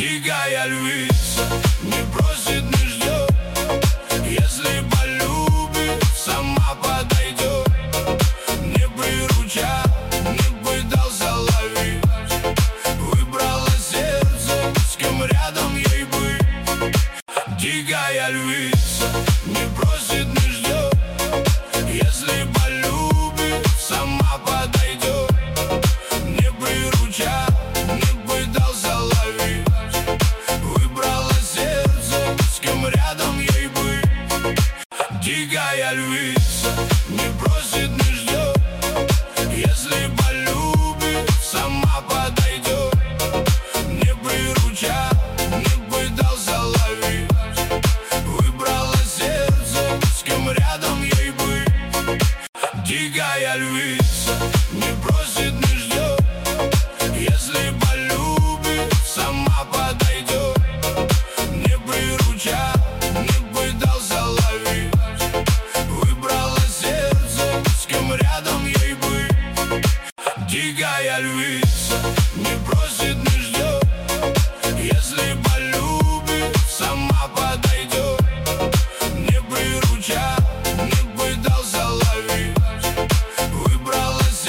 Дикая львица не просит, не ждет. Если полюбит, сама подойдет. Не приручал, не пытался ловить. Выбрала сердце, с кем рядом ей быть. Дикая львица не просит, не ждет. Если полюбит, сама подойдет. Не приручал, не пытался ловить. Выбрала сердце, с кем рядом ей быть. Дикая львица не просит, не ждет. Если полюбит, сама подойдет. Не приручал, не пытался ловить. Выбрала сердце, с кем рядом ей быть. Дикая львица не просит, не ждет. Если полюбит, сама подойдет. Не приручал, не пытался ловить. Выбрала сердце, с кем рядом ей быть. Дикая львица не просит,